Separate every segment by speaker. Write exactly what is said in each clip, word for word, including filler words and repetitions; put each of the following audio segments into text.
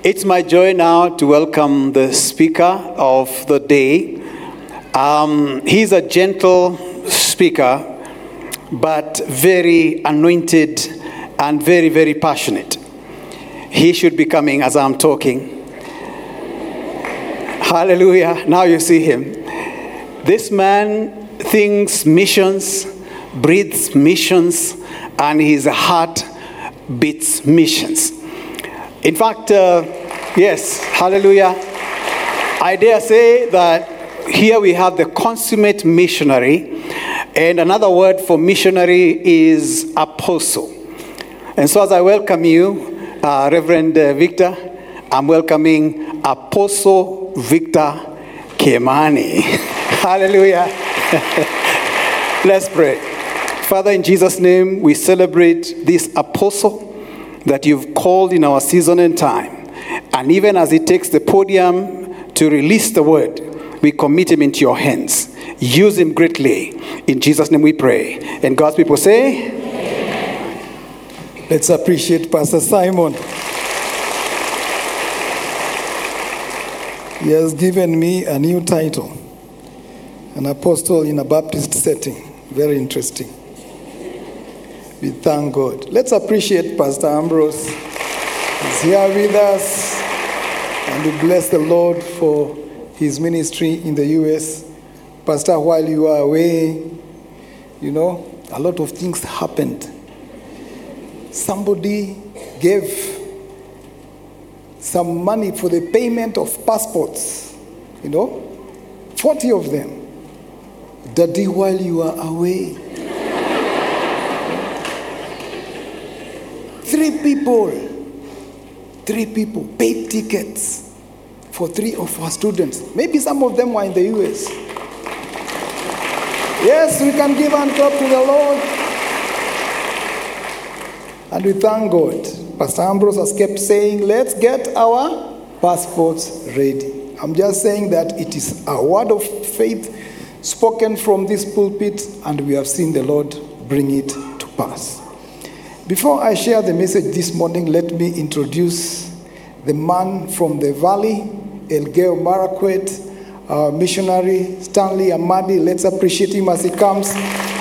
Speaker 1: It's my joy now to welcome the speaker of the day. Um, he's a gentle speaker, but very anointed and very, very passionate. He should be coming as I'm talking. Hallelujah. Now you see him. This man thinks missions, breathes missions, and his heart beats missions. In fact, uh, yes, hallelujah. I dare say that here we have the consummate missionary, and another word for missionary is apostle. And so as I welcome you, uh, Reverend uh, Victor, I'm welcoming Apostle Victor Kimani. Hallelujah. Let's pray. Father, in Jesus' name, we celebrate this apostle that you've called in our season and time. And even as he takes the podium to release the word, we commit him into your hands. Use him greatly. In Jesus' name we pray. And God's people say, amen.
Speaker 2: Let's appreciate Pastor Simon. He has given me a new title, an apostle in a Baptist setting. Very interesting. We thank God. Let's appreciate Pastor Ambrose. He's here with us. And we bless the Lord for his ministry in the U S. Pastor, while you are away, you know, a lot of things happened. Somebody gave some money for the payment of passports, you know, forty of them. Daddy, while you are away. Three people, three people paid tickets for three of our students. Maybe some of them were in the U S. Yes, we can give and clap to the Lord. And we thank God. Pastor Ambrose has kept saying, let's get our passports ready. I'm just saying that it is a word of faith spoken from this pulpit, and we have seen the Lord bring it to pass. Before I share the message this morning, let me introduce the man from the valley, Elgeyo Marakwet, our missionary, Stanley Amadi. Let's appreciate him as he comes.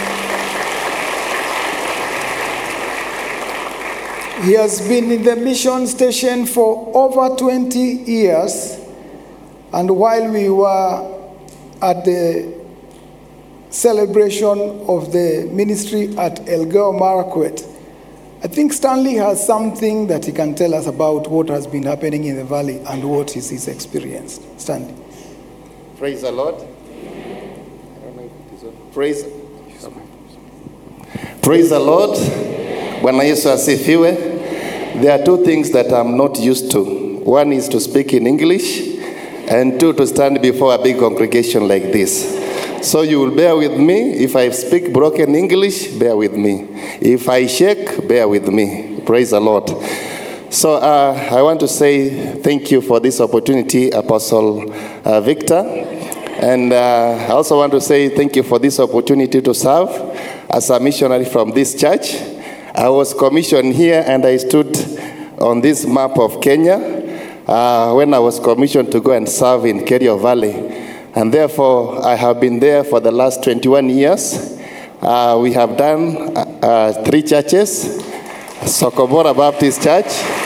Speaker 2: He has been in the mission station for over twenty years, and while we were at the celebration of the ministry at Elgeyo Marakwet, I think Stanley has something that he can tell us about what has been happening in the valley and what is his experience. Stanley.
Speaker 3: Praise the Lord. Praise, Praise the Lord. Bwana Yesu asifiwe. There are two things that I'm not used to. One is to speak in English, and two, to stand before a big congregation like this. So you will bear with me. If I speak broken English, bear with me. If I shake, bear with me. Praise the Lord. So uh, I want to say thank you for this opportunity, Apostle uh, Victor. And uh, I also want to say thank you for this opportunity to serve as a missionary from this church. I was commissioned here, and I stood on this map of Kenya uh, when I was commissioned to go and serve in Kerio Valley. And therefore, I have been there for the last twenty-one years. Uh, we have done uh, uh, three churches. Sokobora Baptist Church.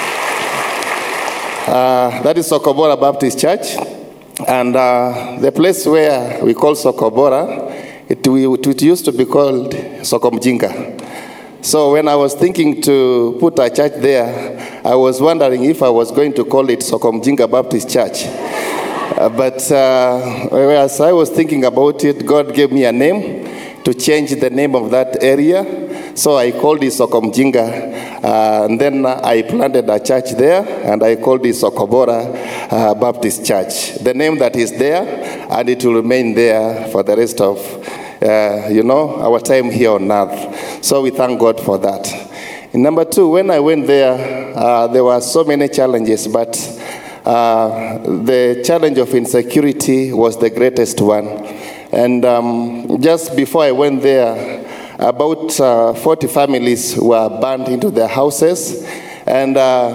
Speaker 3: Uh, that is Sokobora Baptist Church. And uh, the place where we call Sokobora, it, we, it used to be called Sokomjinga. So when I was thinking to put a church there, I was wondering if I was going to call it Sokomjinga Baptist Church. Uh, but uh, as I was thinking about it, God gave me a name to change the name of that area. So I called it Sokomjinga. Uh, and then I planted a church there, and I called it Sokobora uh, Baptist Church. The name that is there, and it will remain there for the rest of, uh, you know, our time here on earth. So we thank God for that. And number two, when I went there, uh, there were so many challenges, but Uh, the challenge of insecurity was the greatest one. And um, just before I went there, about uh, forty families were burned into their houses. And uh,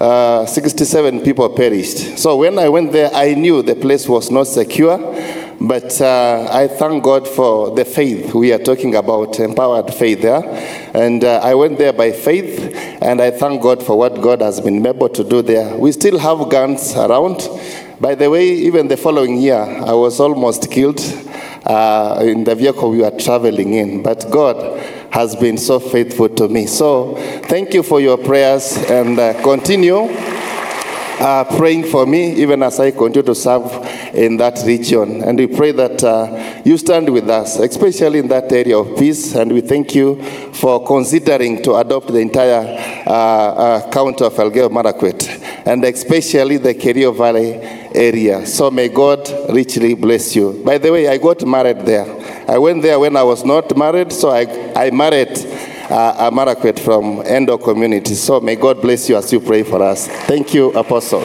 Speaker 3: uh, sixty-seven people perished. So when I went there, I knew the place was not secure, but uh, I thank God for the faith we are talking about, empowered faith. Yeah? And uh, I went there by faith, and I thank God for what God has been able to do there. We still have guns around. By the way, even the following year, I was almost killed uh, in the vehicle we were traveling in. But God has been so faithful to me. So thank you for your prayers, and uh, continue uh, praying for me even as I continue to serve in that region. And we pray that uh, you stand with us, especially in that area of peace. And we thank you for considering to adopt the entire uh, uh, county of Elgeyo Marakwet, and especially the Kerio Valley area. So may God richly bless you. By the way, I got married there. I went there when I was not married, so I, I married uh, a Marakwet from Endo community. So may God bless you as you pray for us. Thank you, Apostle.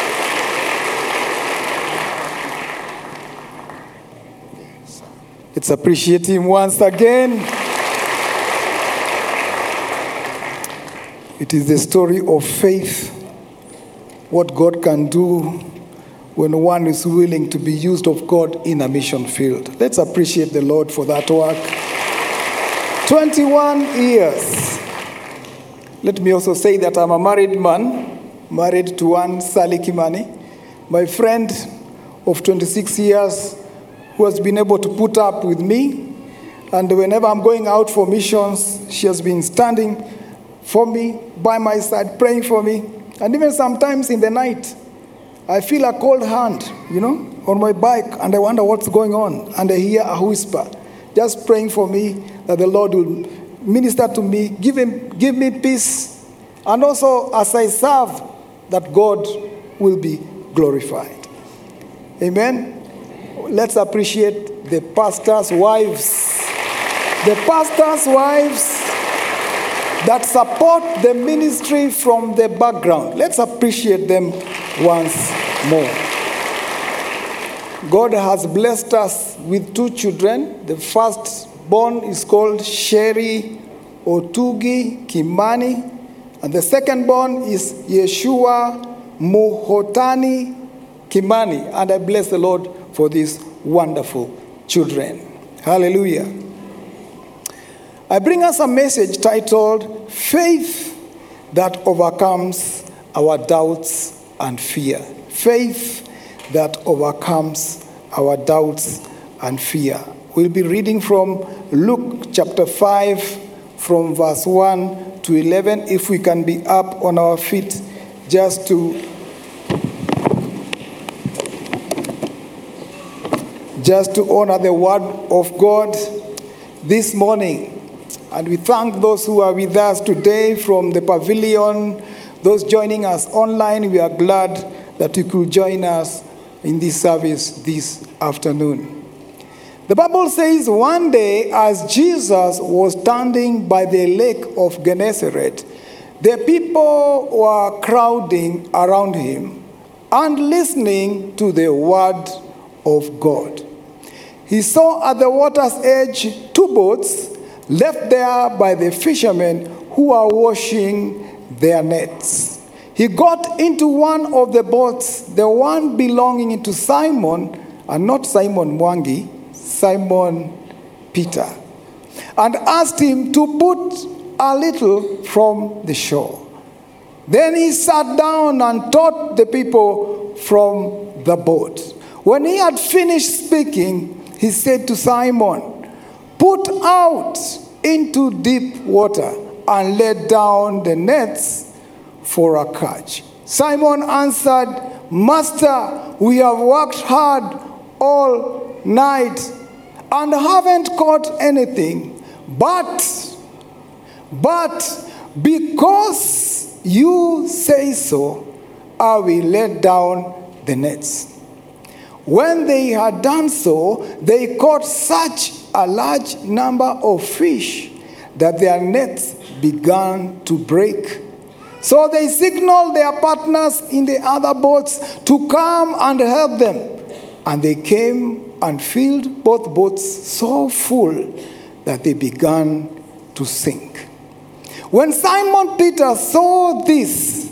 Speaker 2: Let's appreciate him once again. It is the story of faith, what God can do when one is willing to be used of God in a mission field. Let's appreciate the Lord for that work. twenty-one years. Let me also say that I'm a married man, married to one Sally Kimani, my friend of twenty-six years, who has been able to put up with me. And whenever I'm going out for missions, she has been standing for me, by my side, praying for me. And even sometimes in the night, I feel a cold hand, you know, on my bike, and I wonder what's going on. And I hear a whisper, just praying for me that the Lord will minister to me, give him, give me peace. And also, as I serve, that God will be glorified. Amen. Let's appreciate the pastors' wives. The pastors' wives that support the ministry from the background. Let's appreciate them once more. God has blessed us with two children. The first born is called Sherry Otugi Kimani, and the second born is Yeshua Muhotani Kimani. And I bless the Lord for these wonderful children. Hallelujah. I bring us a message titled, Faith That Overcomes Our Doubts and Fear. Faith that overcomes our doubts and fear. We'll be reading from Luke chapter five, from verse one to eleven. If we can be up on our feet just to just to honor the word of God this morning. And we thank those who are with us today from the pavilion, those joining us online. We are glad that you could join us in this service this afternoon. The Bible says, one day as Jesus was standing by the lake of Gennesaret, the people were crowding around him and listening to the word of God. He saw at the water's edge two boats left there by the fishermen who are washing their nets. He got into one of the boats, the one belonging to Simon, and not Simon Mwangi, Simon Peter, and asked him to put a little from the shore. Then he sat down and taught the people from the boat. When he had finished speaking, he said to Simon, "Put out into deep water and let down the nets for a catch." Simon answered, "Master, we have worked hard all night and haven't caught anything. But, but because you say so, I will let down the nets." When they had done so, they caught such a large number of fish that their nets began to break. So they signaled their partners in the other boats to come and help them. And they came and filled both boats so full that they began to sink. When Simon Peter saw this,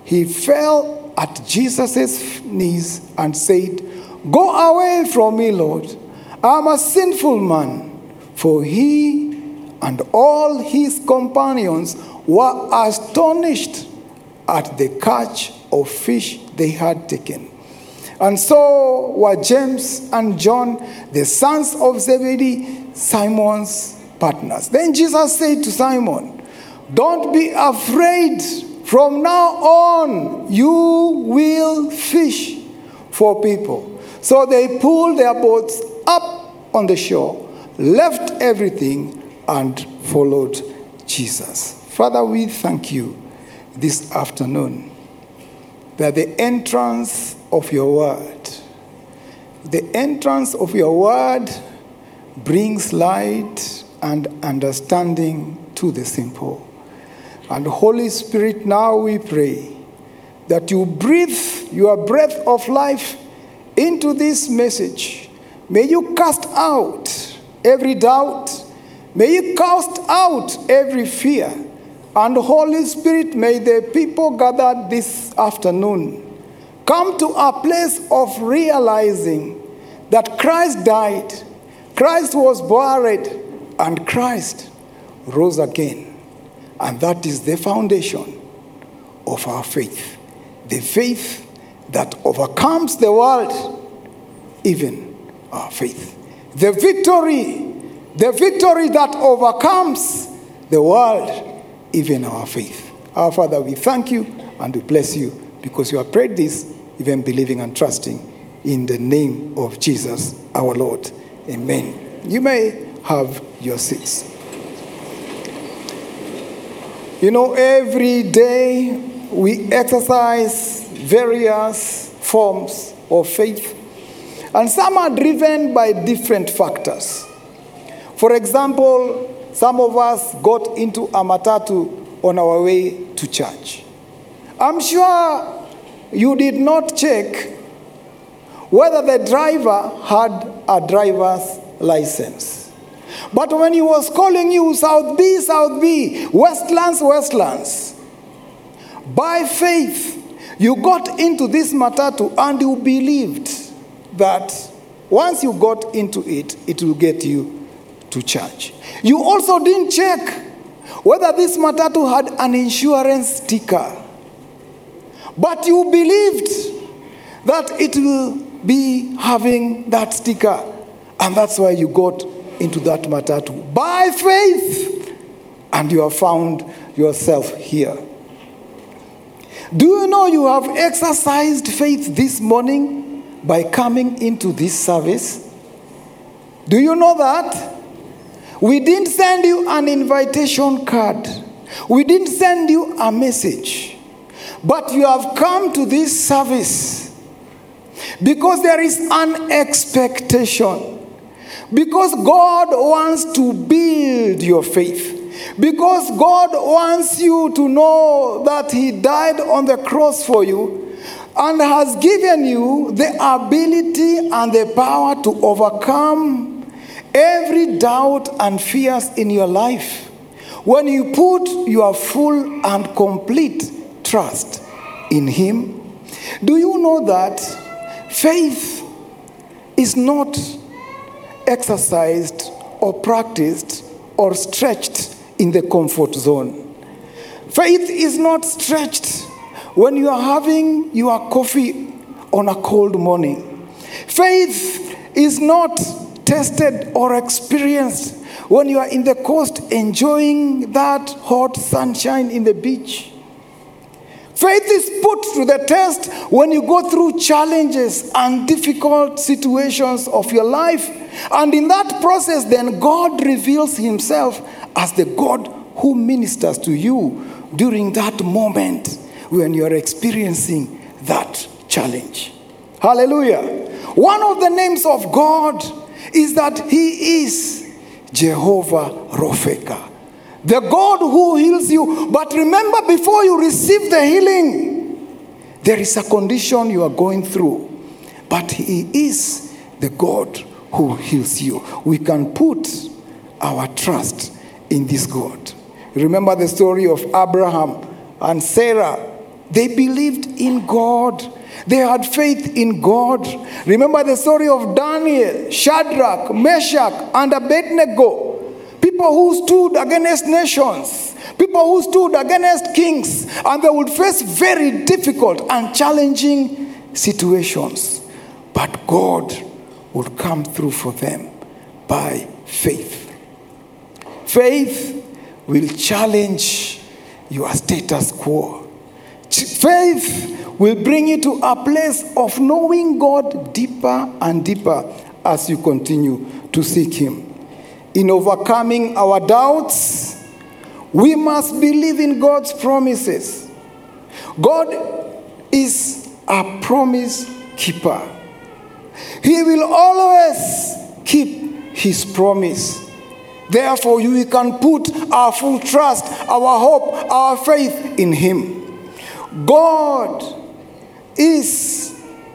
Speaker 2: he fell at Jesus' knees and said, "Go away from me, Lord. I am a sinful man." For he and all his companions were astonished at the catch of fish they had taken. And so were James and John, the sons of Zebedee, Simon's partners. Then Jesus said to Simon, "Don't be afraid. From now on, you will fish for people." So they pulled their boats up on the shore, left everything, and followed Jesus. Father, we thank you this afternoon that the entrance of your word, the entrance of your word brings light and understanding to the simple. And Holy Spirit, now we pray that you breathe your breath of life into this message. May you cast out every doubt. May you cast out every fear. And Holy Spirit, may the people gathered this afternoon come to a place of realizing that Christ died, Christ was buried, and Christ rose again. And that is the foundation of our faith. The faith that overcomes the world, even our faith. The victory, the victory that overcomes the world, even our faith. Our Father, we thank you and we bless you because you have prayed this, even believing and trusting in the name of Jesus, our Lord. Amen. You may have your seats. You know, every day we exercise various forms of faith, and some are driven by different factors. For example, some of us got into a matatu on our way to church. I'm sure you did not check whether the driver had a driver's license. But when he was calling you South B, South B, Westlands, Westlands, by faith, you got into this matatu and you believed that once you got into it, it will get you to church. You also didn't check whether this matatu had an insurance sticker. But you believed that it will be having that sticker. And that's why you got into that matatu by faith, and you have found yourself here. Do you know you have exercised faith this morning by coming into this service? Do you know that? We didn't send you an invitation card. We didn't send you a message. But you have come to this service because there is an expectation. Because God wants to build your faith. Because God wants you to know that He died on the cross for you and has given you the ability and the power to overcome every doubt and fears in your life when you put your full and complete trust in Him. Do you know that faith is not exercised or practiced or stretched in the comfort zone? Faith is not stretched when you are having your coffee on a cold morning. Faith is not tested or experienced when you are in the coast enjoying that hot sunshine in the beach. Faith is put to the test when you go through challenges and difficult situations of your life. And in that process, then God reveals Himself as the God who ministers to you during that moment when you are experiencing that challenge. Hallelujah. One of the names of God is that He is Jehovah Ropheka, the God who heals you. But remember, before you receive the healing, there is a condition you are going through. But He is the God who heals you. We can put our trust in this God. Remember the story of Abraham and Sarah They believed in God. They had faith in God. Remember the story of Daniel, Shadrach, Meshach, and Abednego. People who stood against nations. People who stood against kings. And they would face very difficult and challenging situations. But God would come through for them by faith. Faith will challenge your status quo. Faith will bring you to a place of knowing God deeper and deeper as you continue to seek Him. In overcoming our doubts, we must believe in God's promises. God is a promise keeper. He will always keep His promise. Therefore, we can put our full trust, our hope, our faith in Him. God is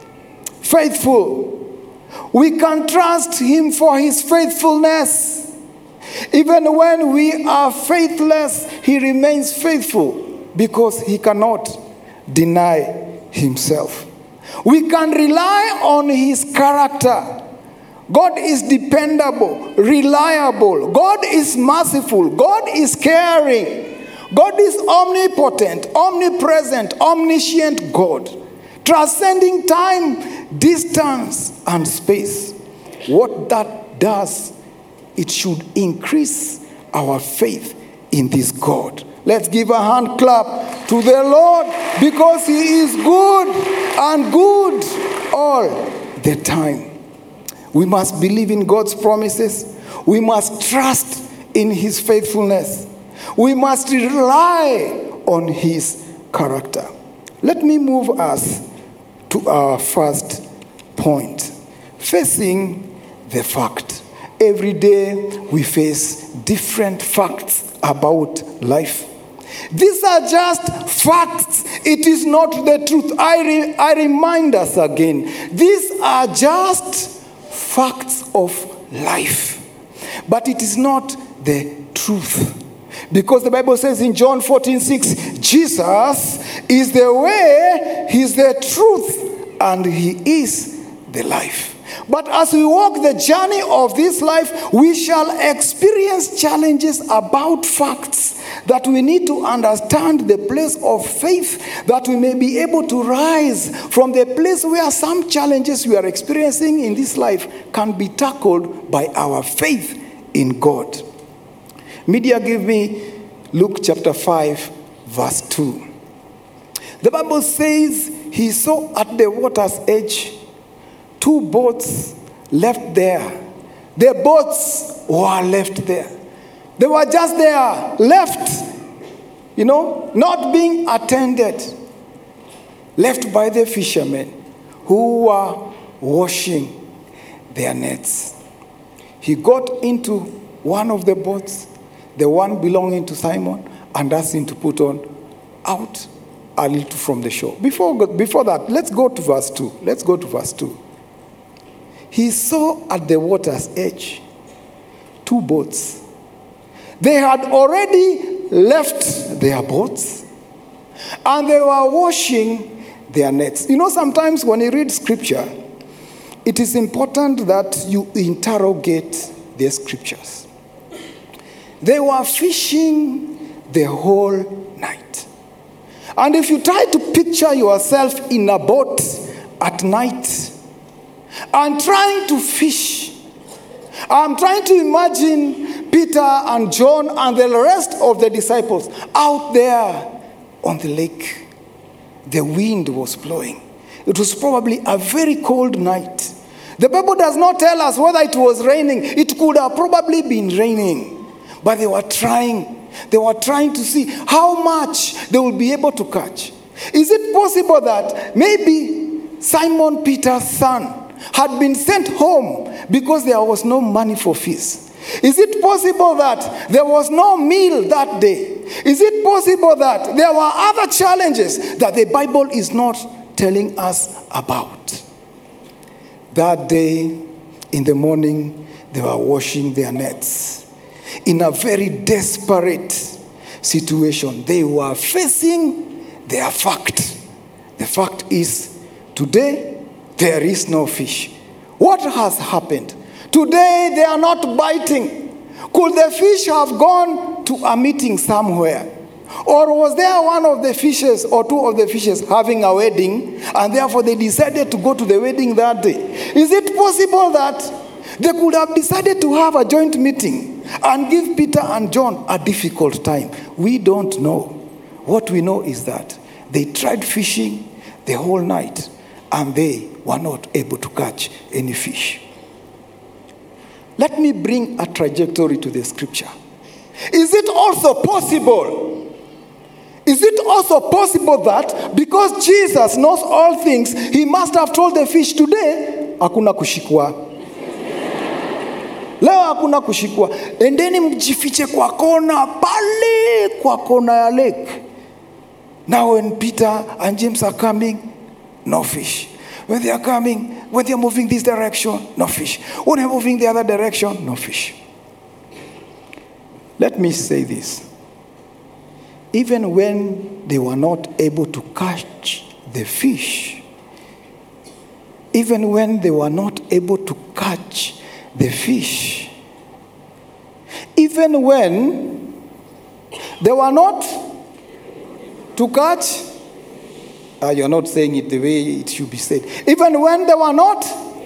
Speaker 2: faithful. We can trust Him for His faithfulness. Even when we are faithless, He remains faithful because He cannot deny Himself. We can rely on His character. God is dependable, reliable. God is merciful. God is caring. God is omnipotent, omnipresent, omniscient God, transcending time, distance, and space. What that does, it should increase our faith in this God. Let's give a hand clap to the Lord because He is good and good all the time. We must believe in God's promises. We must trust in His faithfulness. We must rely on His character. Let me move us to our first point. Facing the fact. Every day we face different facts about life. These are just facts. It is not the truth. I, re- I remind us again. These are just facts of life. But it is not the truth. Because the Bible says in John fourteen six, Jesus is the way, He's the truth, and He is the life. But as we walk the journey of this life, we shall experience challenges about facts that we need to understand the place of faith, that we may be able to rise from the place where some challenges we are experiencing in this life can be tackled by our faith in God. Media give me Luke chapter five, verse two. The Bible says he saw at the water's edge two boats left there. The boats were left there. They were just there, left, you know, not being attended. Left by the fishermen who were washing their nets. He got into one of the boats, the one belonging to Simon, and asked him to put on out a little from the shore. Before, before that, let's go to verse two. Let's go to verse two. He saw at the water's edge two boats. They had already left their boats and they were washing their nets. You know, sometimes when you read scripture, it is important that you interrogate the scriptures. They were fishing the whole night. And if you try to picture yourself in a boat at night and trying to fish, I'm trying to imagine Peter and John and the rest of the disciples out there on the lake. The wind was blowing. It was probably a very cold night. The Bible does not tell us whether it was raining. It could have probably been raining. But they were trying. They were trying to see how much they will be able to catch. Is it possible that maybe Simon Peter's son had been sent home because there was no money for fees? Is it possible that there was no meal that day? Is it possible that there were other challenges that the Bible is not telling us about? That day, in the morning, they were washing their nets. In a very desperate situation, they were facing they are fact. The fact is, today there is no fish. What has happened? Today they are not biting. Could the fish have gone to a meeting somewhere? Or was there one of the fishes or two of the fishes having a wedding, and therefore they decided to go to the wedding that day? Is it possible that they could have decided to have a joint meeting and give Peter and John a difficult time? We don't know. What we know is that they tried fishing the whole night and they were not able to catch any fish. Let me bring a trajectory to the scripture. Is it also possible? Is it also possible that because Jesus knows all things, he must have told the fish today, hakuna kushikwa. Leo hakuna kushikwa. Endeni mjifiche kwa kona, pale kwa kona ya lake. Now when Peter and James are coming, no fish. When they are coming, when they are moving this direction, no fish. When they are moving the other direction, no fish. Let me say this. Even when they were not able to catch the fish, even when they were not able to catch the fish, even when they were not to catch, uh, you're not saying it the way it should be said. Even when they were not,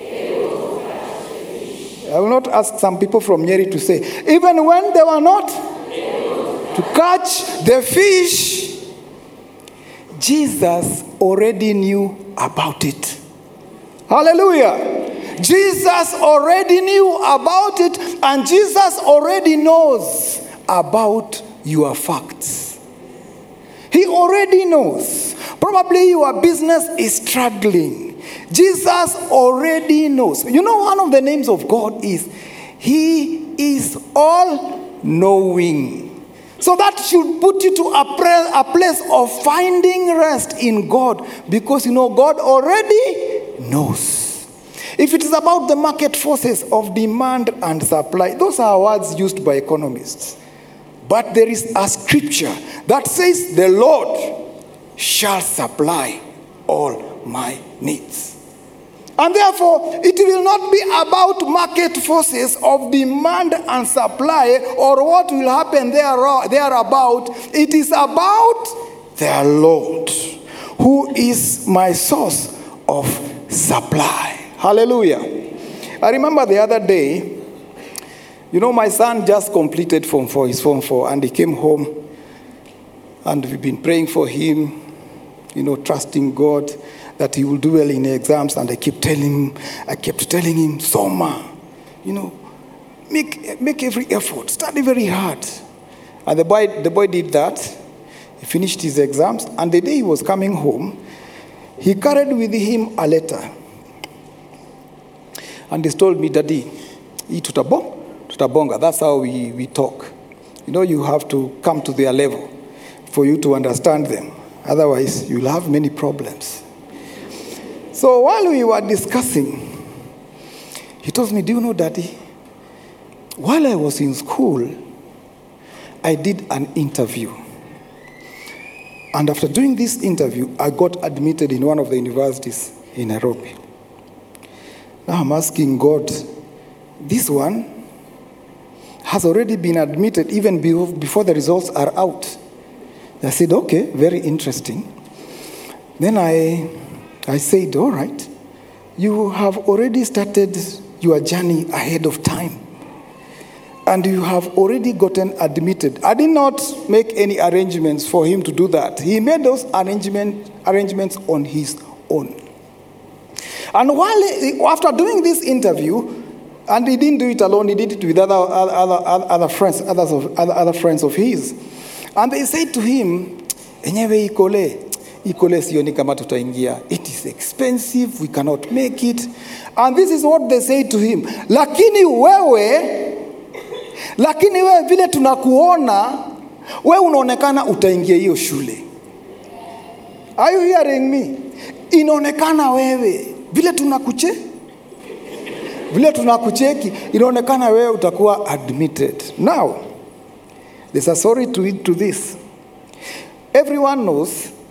Speaker 2: I will not ask some people from Nyeri to say, even when they were not to catch the fish, Jesus already knew about it. Hallelujah. Jesus already knew about it, and Jesus already knows about your facts. He already knows. Probably your business is struggling. Jesus already knows. You know, one of the names of God is He is all-knowing. So that should put you to a, pre- a place of finding rest in God, because you know God already knows. If it is about the market forces of demand and supply, those are words used by economists. But there is a scripture that says the Lord shall supply all my needs. And therefore, it will not be about market forces of demand and supply or what will happen there, thereabout. It is about the Lord, who is my source of supply. Hallelujah. I remember the other day, you know, my son just completed Form four, his Form four, and he came home, and we've been praying for him, you know, trusting God that he will do well in the exams. And I keep telling him, I kept telling him, Soma, you know, make make every effort, study very hard. And the boy, the boy did that. He finished his exams, and the day he was coming home, he carried with him a letter. And he told me, Daddy, hii tutabonga, tutabonga. That's how we, we talk. You know, you have to come to their level for you to understand them. Otherwise, you'll have many problems. So while we were discussing, he told me, do you know, Daddy, while I was in school, I did an interview. And after doing this interview, I got admitted in one of the universities in Nairobi. Now I'm asking God, this one has already been admitted even before the results are out. I said, okay, very interesting. Then I... I said, all right, you have already started your journey ahead of time. And you have already gotten admitted. I did not make any arrangements for him to do that. He made those arrangement, arrangements on his own. And while he, after doing this interview, and he didn't do it alone, he did it with other, other, other, other friends, others of, other, other friends of his. And they said to him, enyewe ikole. Ikole sioni kama tutaingia. It is expensive, we cannot make it. And this is what they say to him. Lakini wewe, lakini wewe vile tunakuona, wewe unaonekana utaingia hiyo shule. Are you hearing me? Inaonekana wewe, vile tunakuche, vile tunakucheki, inaonekana wewe utakuwa admitted. Now, there's a story to it to this. Everyone knows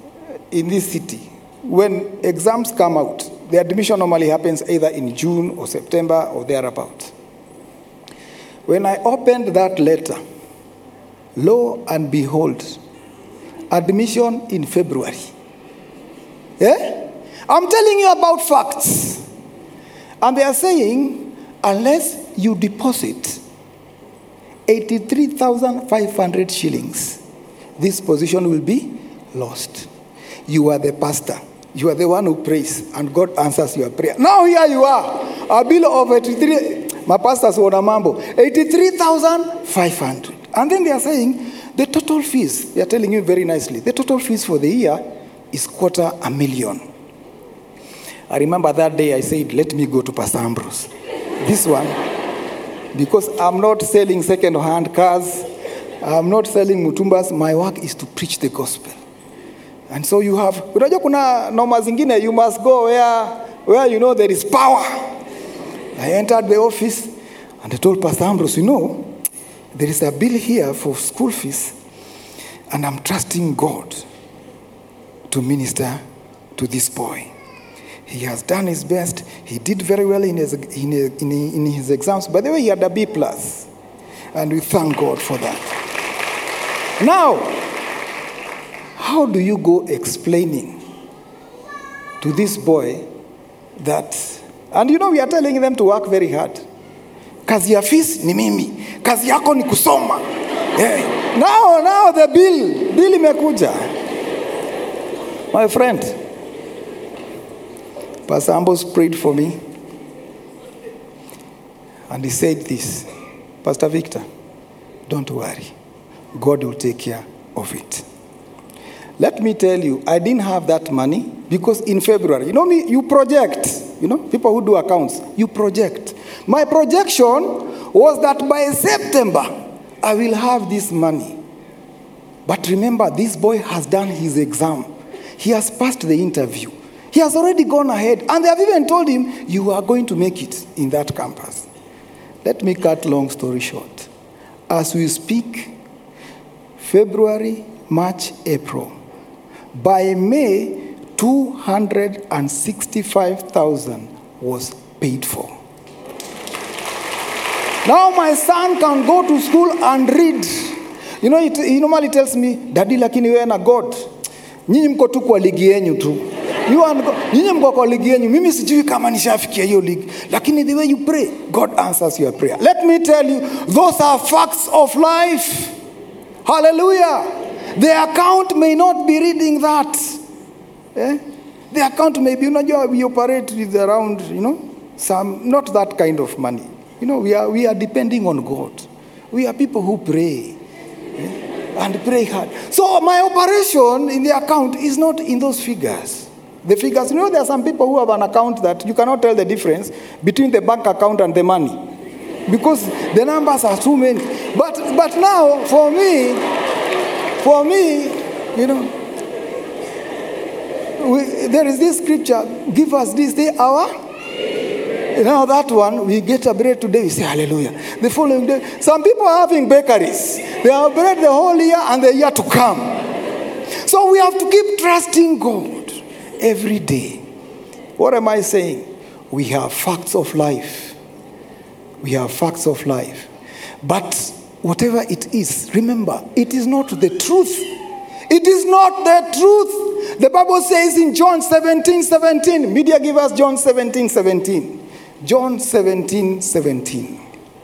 Speaker 2: in this city, when exams come out, the admission normally happens either in June or September or thereabout. When I opened that letter, lo and behold, admission in February. Yeah? I'm telling you about facts. And they are saying, unless you deposit eighty-three thousand five hundred shillings, this position will be lost. You are the pastor. You are the one who prays, and God answers your prayer. Now here you are, a bill of eighty-three, my pastor's one mambo, eighty-three thousand five hundred. And then they are saying, the total fees, they are telling you very nicely, the total fees for the year is quarter a million. I remember that day I said, let me go to Pastor Ambrose. This one, because I'm not selling second-hand cars, I'm not selling mutumbas, my work is to preach the gospel. And so you have, unajua kuna norma zingine, you must go where, where you know there is power. I entered the office and I told Pastor Ambrose, you know, there is a bill here for school fees, and I'm trusting God to minister to this boy. He has done his best. He did very well in his, in his, in his exams. By the way, he had a B plus. And we thank God for that. Now, how do you go explaining to this boy that, and you know we are telling them to work very hard. Kazi ya fees ni mimi. Kazi yako ni kusoma. Yeah. Now, now the bill, bill imekuja. My friend, Pastor Ambrose prayed for me. And he said this, Pastor Victor, don't worry. God will take care of it. Let me tell you, I didn't have that money because in February, you know me, you project. You know, people who do accounts, you project. My projection was that by September, I will have this money. But remember, this boy has done his exam. He has passed the interview. He has already gone ahead. And they have even told him, you are going to make it in that campus. Let me cut long story short. As we speak, February, March, April, by May, two hundred sixty-five thousand was paid for. Now my son can go to school and read. You know, it, he normally tells me, Daddy, lakini wewe na God. Nyinyi mko tu kwa ligi yenu tu. You and God. Nyinyi mko kwa ligi yenu. Mimi sijui kama nishafikia hiyo ligi. Lakini the way you pray, God answers your prayer. Let me tell you, those are facts of life. Hallelujah. The account may not be reading that. Eh? The account may be, you know, we operate with around, you know, some, not that kind of money. You know, we are, we are depending on God. We are people who pray. Eh? And pray hard. So my operation in the account is not in those figures. The figures, you know, there are some people who have an account that you cannot tell the difference between the bank account and the money. Because the numbers are too many. But, but now, for me, For me, you know, we, there is this scripture, give us this day our, you know, that one, we get a bread today, we say hallelujah. The following day, some people are having bakeries. They have bread the whole year and the year to come. So we have to keep trusting God every day. What am I saying? We have facts of life. We have facts of life. But whatever it is, remember, it is not the truth. It is not the truth. The Bible says in John seventeen seventeen. Media give us John seventeen seventeen. John seventeen seventeen.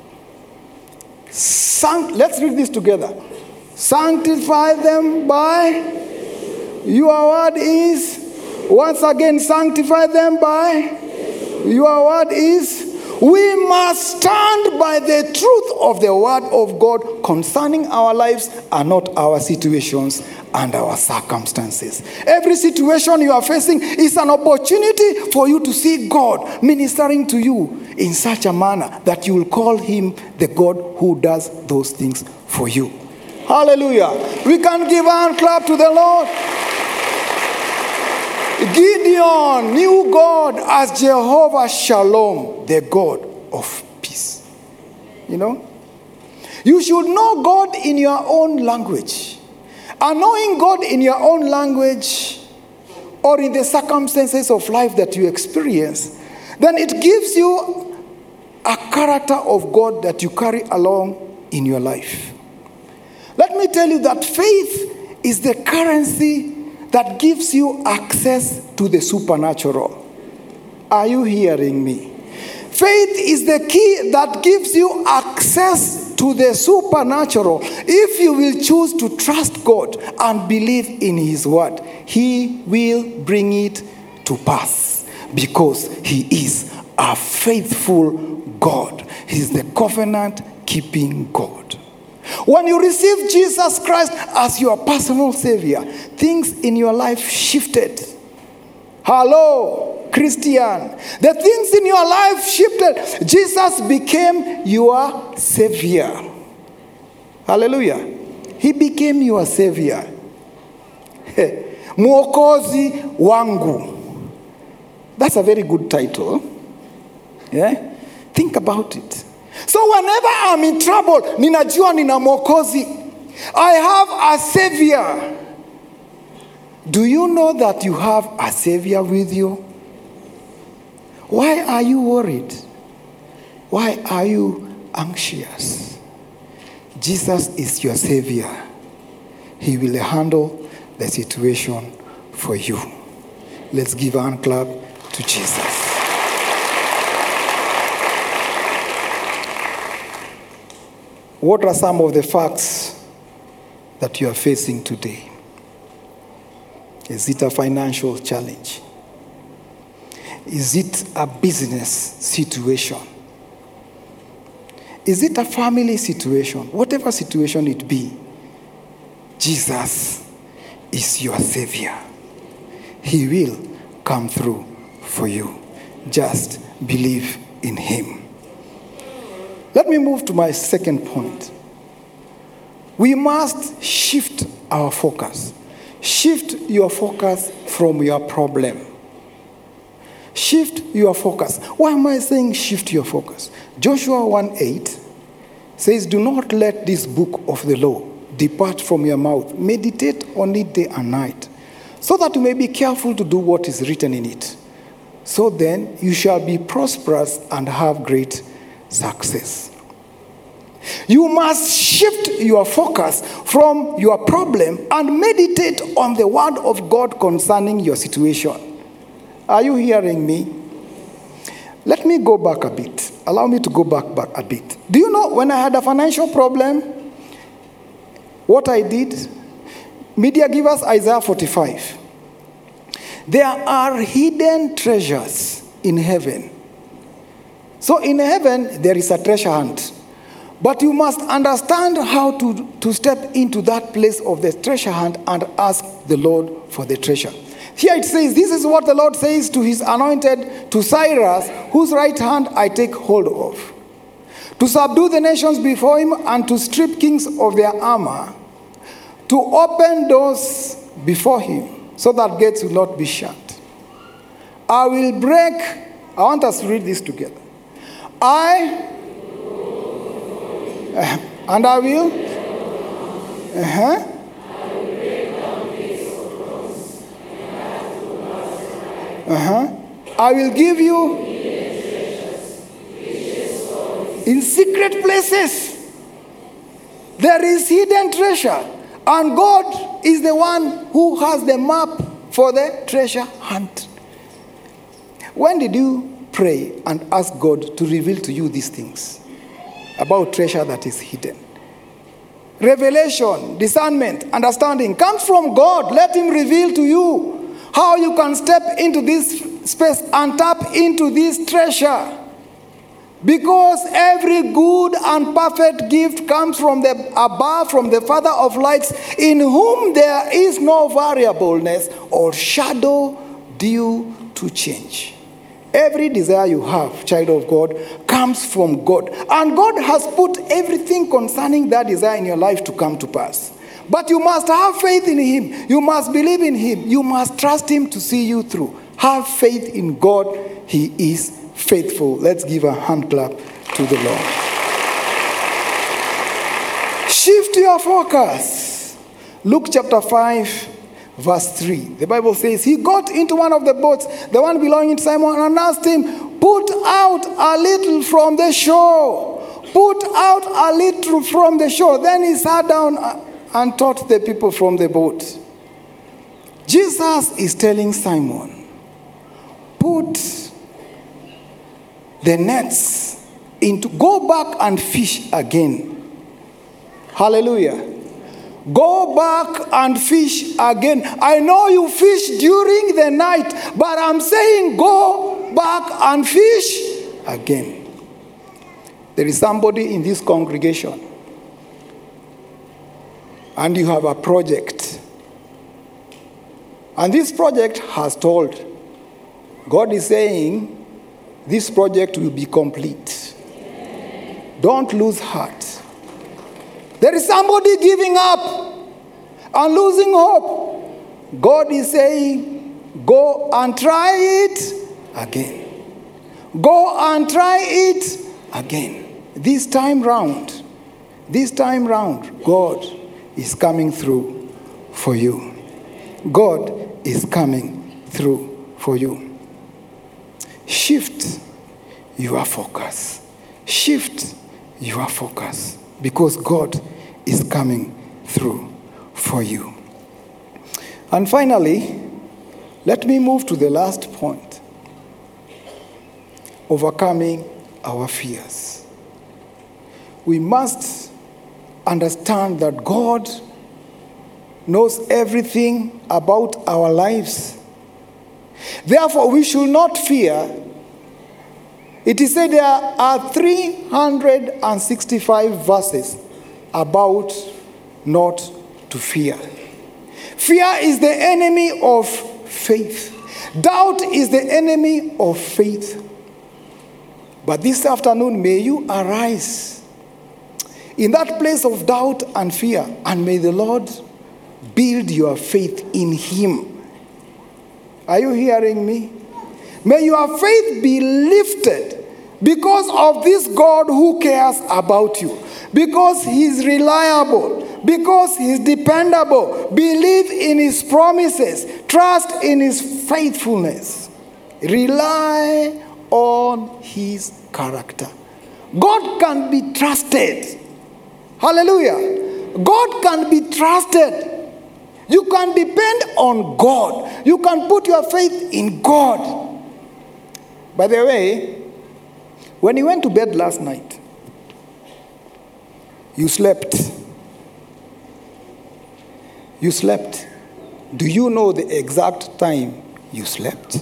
Speaker 2: Sanct- Let's read this together. Sanctify them by your word is. Once again, sanctify them by your word is. We must stand by the truth of the word of God concerning our lives and not our situations and our circumstances. Every situation you are facing is an opportunity for you to see God ministering to you in such a manner that you will call him the God who does those things for you. Hallelujah. We can give a hand clap to the Lord. Gideon knew God as Jehovah Shalom, the God of peace. You know? You should know God in your own language. And knowing God in your own language or in the circumstances of life that you experience, then it gives you a character of God that you carry along in your life. Let me tell you that faith is the currency that gives you access to the supernatural. Are you hearing me? Faith is the key that gives you access to the supernatural. If you will choose to trust God and believe in His word, He will bring it to pass because He is a faithful God. He is the covenant-keeping God. When you receive Jesus Christ as your personal Savior, things in your life shifted. Hello, Christian. The things in your life shifted. Jesus became your Savior. Hallelujah. He became your Savior. Mwokozi wangu. That's a very good title. Yeah? Think about it. So whenever I'm in trouble, ninajua nina mwokozi. I have a Savior. Do you know that you have a Savior with you? Why are you worried? Why are you anxious? Jesus is your Savior. He will handle the situation for you. Let's give a hand clap to Jesus. What are some of the facts that you are facing today? Is it a financial challenge? Is it a business situation? Is it a family situation? Whatever situation it be, Jesus is your Savior. He will come through for you. Just believe in Him. Let me move to my second point. We must shift our focus. Shift your focus from your problem. Shift your focus. Why am I saying shift your focus? Joshua one eight says, do not let this book of the law depart from your mouth. Meditate on it day and night, so that you may be careful to do what is written in it. So then you shall be prosperous and have great success. You must shift your focus from your problem and meditate on the word of God concerning your situation. Are you hearing me? Let me go back a bit. Allow me to go back, back a bit. Do you know when I had a financial problem, what I did? Media give us Isaiah forty-five. There are hidden treasures in heaven. So in heaven, there is a treasure hunt. But you must understand how to, to step into that place of the treasure hunt and ask the Lord for the treasure. Here it says, this is what the Lord says to his anointed, to Cyrus, whose right hand I take hold of, to subdue the nations before him and to strip kings of their armor, to open doors before him so that gates will not be shut. I will break, I want us to read this together. I, uh, and I will, uh-huh. Uh-huh. I will give you in secret places. There is hidden treasure. And God is the one who has the map for the treasure hunt. When did you pray and ask God to reveal to you these things about treasure that is hidden? Revelation, discernment, understanding comes from God. Let him reveal to you how you can step into this space and tap into this treasure. Because every good and perfect gift comes from the above, from the Father of lights, in whom there is no variableness or shadow due to change. Every desire you have, child of God, comes from God. And God has put everything concerning that desire in your life to come to pass. But you must have faith in him. You must believe in him. You must trust him to see you through. Have faith in God. He is faithful. Let's give a hand clap to the Lord. Shift your focus. Luke chapter five, verse three. The Bible says, he got into one of the boats, the one belonging to Simon, and asked him, put out a little from the shore. Put out a little from the shore. Then he sat down and taught the people from the boat. Jesus is telling Simon, put the nets into, go back and fish again. Hallelujah. Go back and fish again. I know you fish during the night, but I'm saying go back and fish again. There is somebody in this congregation, and you have a project. And this project has told. God is saying, this project will be complete. Don't lose heart. There is somebody giving up and losing hope. God is saying, go and try it again. Go and try it again. This time round, this time round, God is coming through for you. God is coming through for you. Shift your focus. Shift your focus, because God is coming through for you. And finally, let me move to the last point. Overcoming our fears. We must understand that God knows everything about our lives. Therefore, we should not fear. It is said there are three hundred sixty-five verses about not to fear. Fear is the enemy of faith. Doubt is the enemy of faith. But this afternoon, may you arise in that place of doubt and fear, and may the Lord build your faith in him. Are you hearing me? May your faith be lifted because of this God who cares about you, because he's reliable, because he's dependable. Believe in his promises. Trust in his faithfulness. Rely on his character. God can be trusted. Hallelujah. God can be trusted. You can depend on God. You can put your faith in God. By the way, when you went to bed last night, you slept. You slept. Do you know the exact time you slept?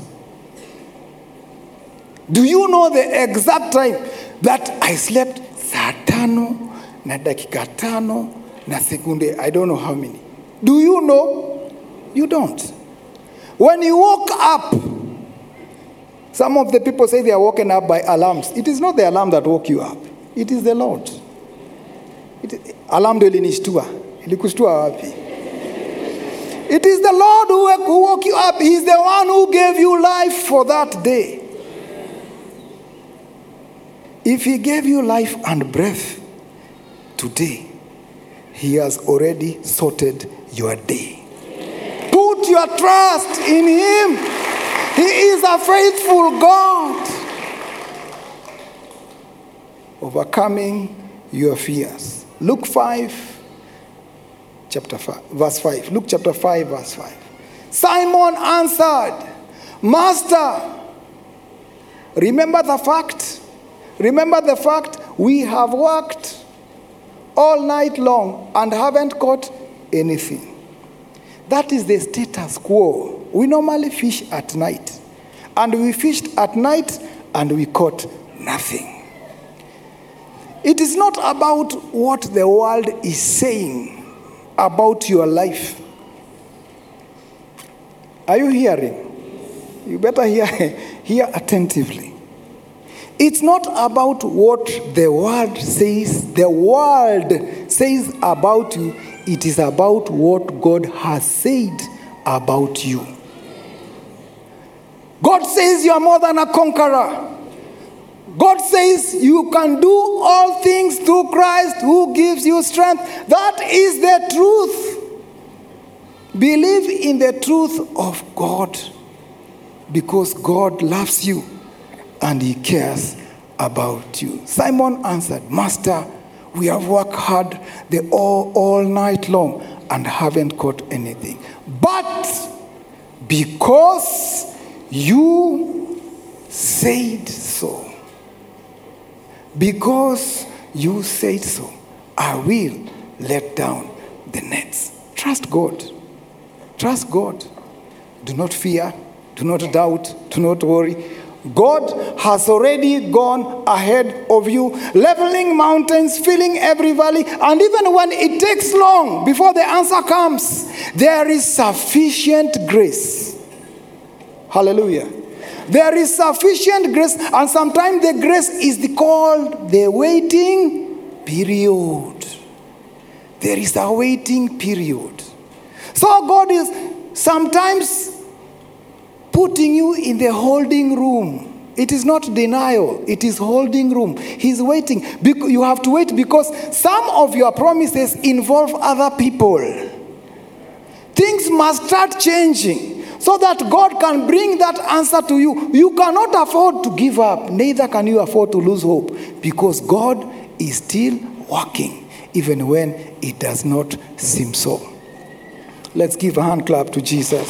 Speaker 2: Do you know the exact time that I slept? Saa tano na dakika tano na sekunde, I don't know how many. Do you know? You don't. When you woke up, some of the people say they are woken up by alarms. It is not the alarm that woke you up. It is the Lord. It, alarm do ilinishtua. Ilikushtua wapi? It is the Lord who, who woke you up. He is the one who gave you life for that day. If he gave you life and breath today, he has already sorted your day. Put your trust in him. He is a faithful God. Overcoming your fears. Luke five, chapter five, verse five. Luke chapter five, verse five. Simon answered, Master, remember the fact, remember the fact we have worked all night long and haven't caught anything. That is the status quo. We normally fish at night. And we fished at night and we caught nothing. It is not about what the world is saying about your life. Are you hearing? You better hear, hear attentively. It's not about what the world says, the world says about you. It is about what God has said about you. God says you are more than a conqueror. God says you can do all things through Christ who gives you strength. That is the truth. Believe in the truth of God, because God loves you and he cares about you. Simon answered, Master, we have worked hard the all, all night long and haven't caught anything. But because you said so, because you said so, I will let down the nets. Trust God. Trust God. Do not fear. Do not doubt. Do not worry. God has already gone ahead of you, leveling mountains, filling every valley, and even when it takes long before the answer comes, there is sufficient grace. Hallelujah. There is sufficient grace, and sometimes the grace is the called the waiting period. There is a waiting period. So God is sometimes putting you in the holding room. It is not denial. It is holding room. He's waiting. You have to wait because some of your promises involve other people. Things must start changing so that God can bring that answer to you. You cannot afford to give up. Neither can you afford to lose hope, because God is still working even when it does not seem so. Let's give a hand clap to Jesus.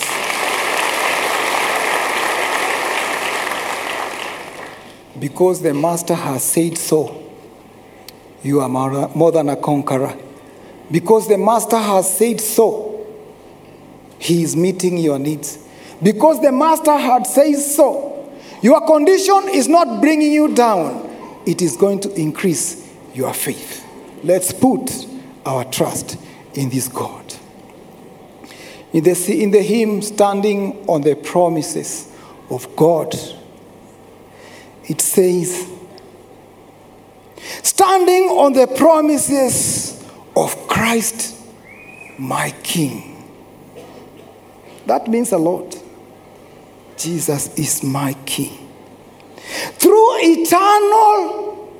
Speaker 2: Because the Master has said so, you are more than a conqueror. Because the Master has said so, he is meeting your needs. Because the Master had said so, your condition is not bringing you down. It is going to increase your faith. Let's put our trust in this God. In the, in the hymn, Standing on the Promises of God, it says, standing on the promises of Christ, my King. That means a lot. Jesus is my King. Through eternal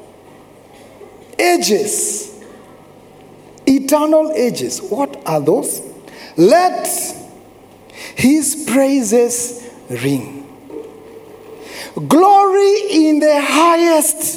Speaker 2: ages, eternal ages, what are those? Let his praises ring. Glory in the highest.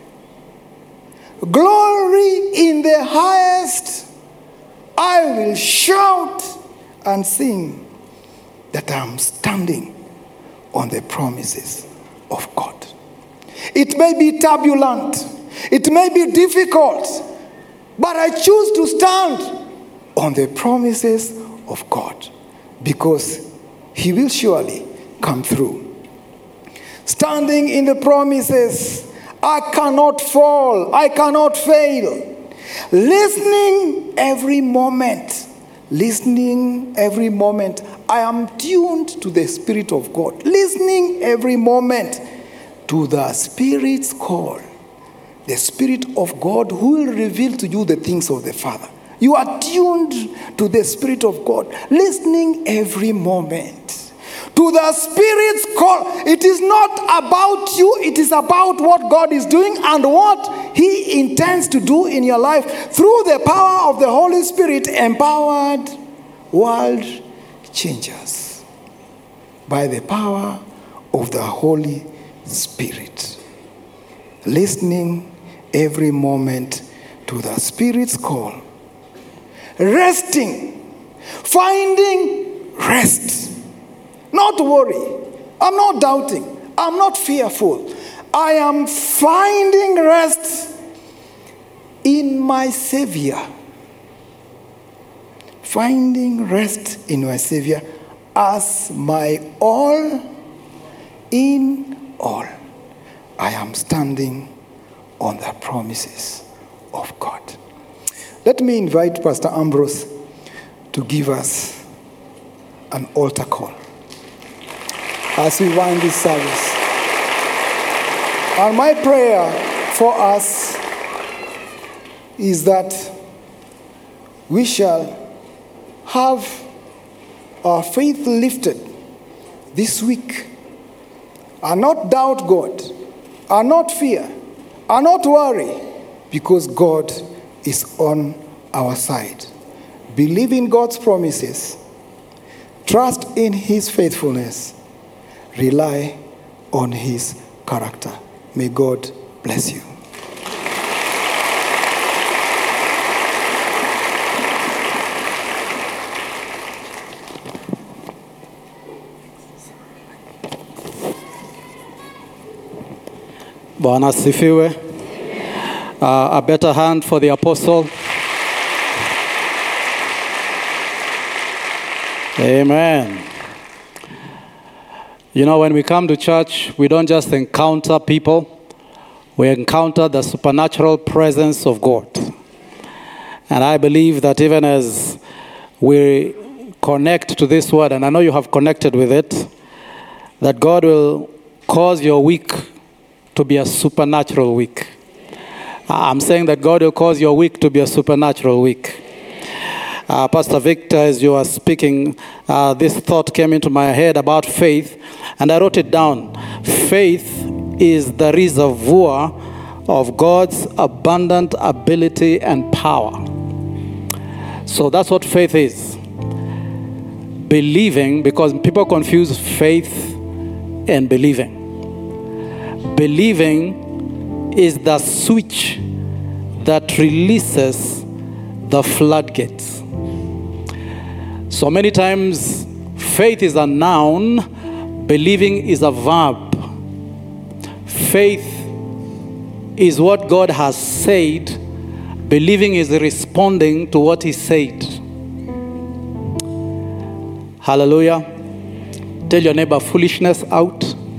Speaker 2: Glory in the highest. I will shout and sing that I am standing on the promises of God. It may be turbulent. It may be difficult. But I choose to stand on the promises of God, because he will surely come through. Standing in the promises, I cannot fall, I cannot fail. Listening every moment, listening every moment, I am tuned to the Spirit of God. Listening every moment to the Spirit's call. The Spirit of God who will reveal to you the things of the Father. You are tuned to the Spirit of God, listening every moment to the Spirit's call. It is not about you, it is about what God is doing and what he intends to do in your life through the power of the Holy Spirit, empowered world changers by the power of the Holy Spirit. Listening every moment to the Spirit's call. Resting, finding rest. Not worry. I'm not doubting. I'm not fearful. I am finding rest in my Savior. Finding rest in my Savior as my all in all. I am standing on the promises of God. Let me invite Pastor Ambrose to give us an altar call as we wind this service. And my prayer for us is that we shall have our faith lifted this week and not doubt God, and not fear, and not worry, because God is on our side. Believe in God's promises Trust in his faithfulness. Rely on his character. May God bless you.
Speaker 4: Bwana asifiwe. Uh, a better hand for the apostle. Amen. You know, when we come to church, we don't just encounter people, we encounter the supernatural presence of God. And I believe that even as we connect to this word, and I know you have connected with it, that God will cause your week to be a supernatural week. I'm saying that God will cause your week to be a supernatural week. Uh, Pastor Victor, as you were speaking, uh, this thought came into my head about faith, and I wrote it down. Faith is the reservoir of God's abundant ability and power. So that's what faith is. Believing, because people confuse faith and believing. Believing is the switch that releases the floodgates. So many times, faith is a noun, believing is a verb. Faith is what God has said, believing is responding to what he said. Hallelujah. Tell your neighbor, foolishness out,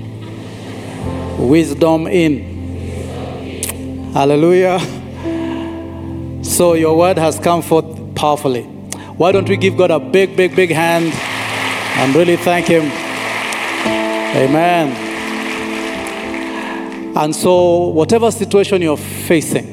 Speaker 4: wisdom in. Hallelujah. So your word has come forth powerfully. Why don't we give God a big, big, big hand and really thank him? Amen. And so whatever situation you're facing,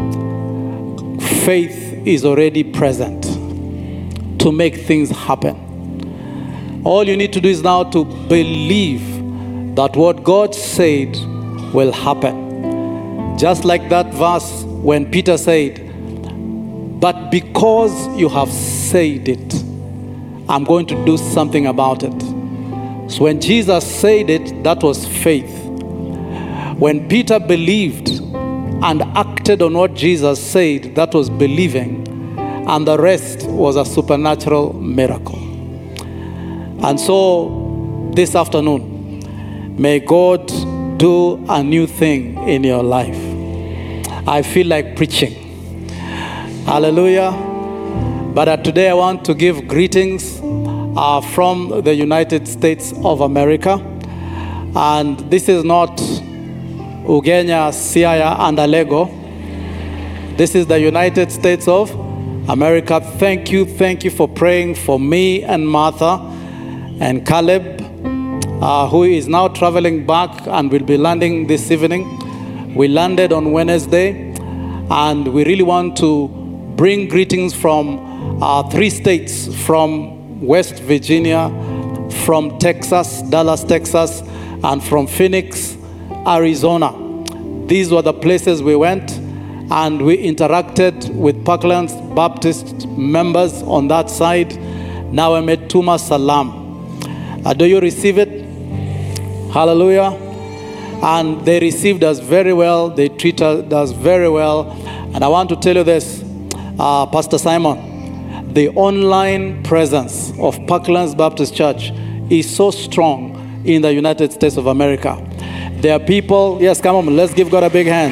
Speaker 4: faith is already present to make things happen. All you need to do is now to believe that what God said will happen. Just like that verse when Peter said, but because you have said it, I'm going to do something about it. So when Jesus said it, that was faith. When Peter believed and acted on what Jesus said, that was believing. And the rest was a supernatural miracle. And so this afternoon, may God do a new thing in your life. I feel like preaching. Hallelujah. But uh, today I want to give greetings uh, from the United States of America. And this is not Ugenya, Siaya, and Alego. This is the United States of America. Thank you, thank you for praying for me and Martha and Caleb, uh, who is now traveling back and will be landing this evening. We landed on Wednesday, and we really want to bring greetings from uh, three states, from West Virginia, from Texas, Dallas, Texas, and from Phoenix, Arizona. These were the places we went, and we interacted with Parklands Baptist members on that side. Now I met Tuma Salam. Uh, do you receive it? Hallelujah. And they received us very well. They treated us very well. And I want to tell you this, uh, Pastor Simon, the online presence of Parklands Baptist Church is so strong in the United States of America. There are people, yes, come on, let's give God a big hand.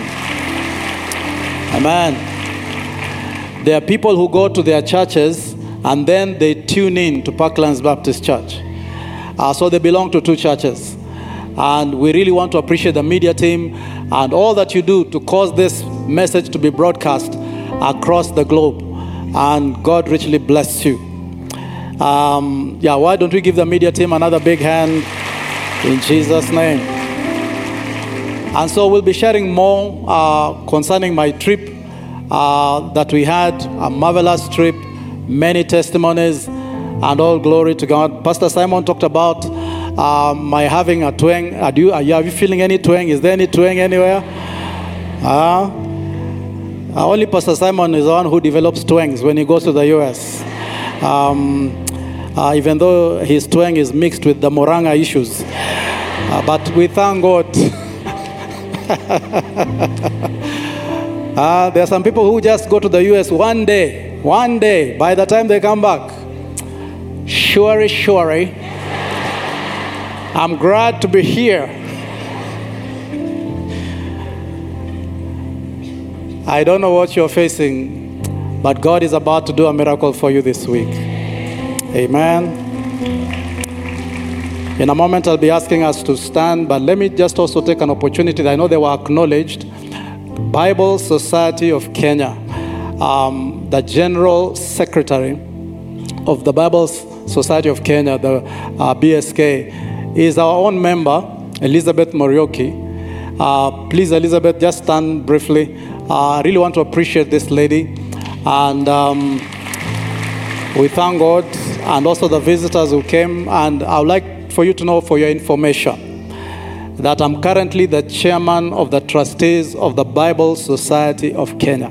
Speaker 4: Amen. There are people who go to their churches and then they tune in to Parklands Baptist Church. Uh, so they belong to two churches. And we really want to appreciate the media team and all that you do to cause this message to be broadcast across the globe. And God richly bless you. Um, yeah, why don't we give the media team another big hand in Jesus' name. And so we'll be sharing more uh, concerning my trip uh, that we had, a marvelous trip, many testimonies, and all glory to God. Pastor Simon talked about uh, my having a twang. Are you, are you, are you feeling any twang? Is there any twang anywhere? Uh, uh, only Pastor Simon is the one who develops twangs when he goes to the U S. Um, uh, even though his twang is mixed with the Moranga issues. Uh, but we thank God. uh, there are some people who just go to the U S one day, one day. By the time they come back, surely, surely, I'm glad to be here. I don't know what you're facing, but God is about to do a miracle for you this week. Amen. In a moment, I'll be asking us to stand, but let me just also take an opportunity. I know they were acknowledged. Bible Society of Kenya, um, the General Secretary of the Bible Society of Kenya, the uh, B S K, is our own member, Elizabeth Morioki. Uh, please, Elizabeth, just stand briefly. Uh, I really want to appreciate this lady. And um, we thank God, and also the visitors who came. And I would like for you to know, for your information, that I'm currently the chairman of the trustees of the Bible Society of Kenya.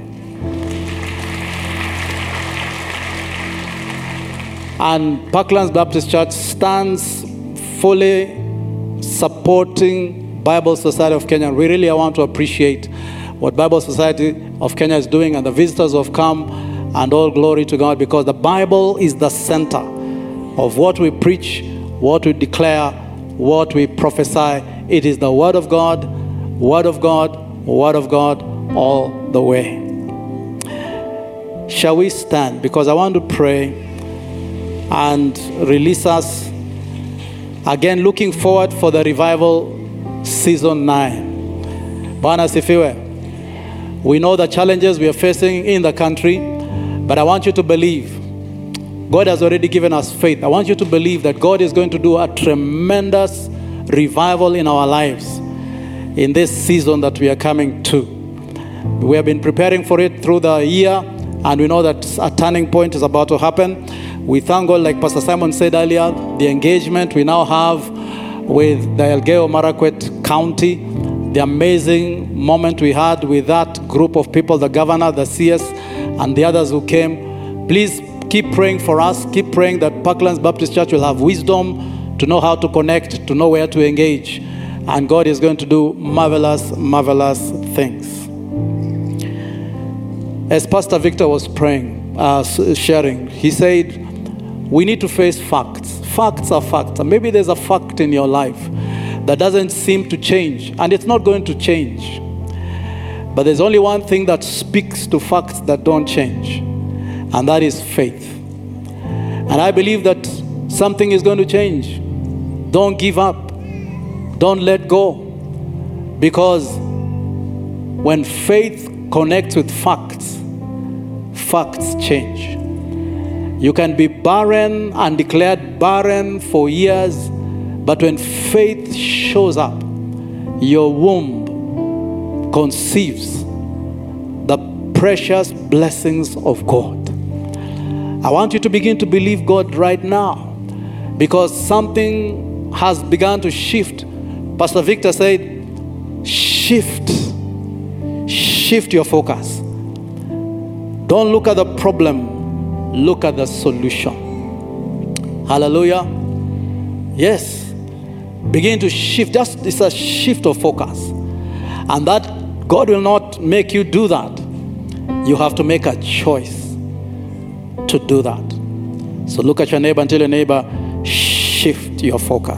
Speaker 4: And Parklands Baptist Church stands fully supporting Bible Society of Kenya. We really want to appreciate what Bible Society of Kenya is doing, and the visitors who have come, and all glory to God, because the Bible is the center of what we preach, what we declare, what we prophesy. It is the Word of God, Word of God, Word of God, all the way. Shall we stand? Because I want to pray and release us again, looking forward for the revival season nine. Bwana sifiwe. We know the challenges we are facing in the country, but I want you to believe God has already given us faith. I want you to believe that God is going to do a tremendous revival in our lives in this season that we are coming to. We have been preparing for it through the year, and we know that a turning point is about to happen. We thank God, like Pastor Simon said earlier, the engagement we now have with the Elgeyo Marakwet County, the amazing moment we had with that group of people, the governor, the C S, and the others who came. Please keep praying for us. Keep praying that Parklands Baptist Church will have wisdom to know how to connect, to know where to engage. And God is going to do marvelous, marvelous things. As Pastor Victor was praying, uh, sharing, he said, we need to face facts. Facts are facts. And maybe there's a fact in your life that doesn't seem to change, and it's not going to change. But there's only one thing that speaks to facts that don't change, and that is faith. And I believe that something is going to change. Don't give up. Don't let go. Because when faith connects with facts, facts change. You can be barren and declared barren for years, but when faith shows up, your womb conceives the precious blessings of God. I want you to begin to believe God right now, because something has begun to shift. Pastor Victor said, shift. Shift your focus. Don't look at the problem. Look at the solution. Hallelujah. Yes. Begin to shift. Just it's a shift of focus. And that God will not make you do that. You have to make a choice to do that. So look at your neighbor and tell your neighbor, shift your focus.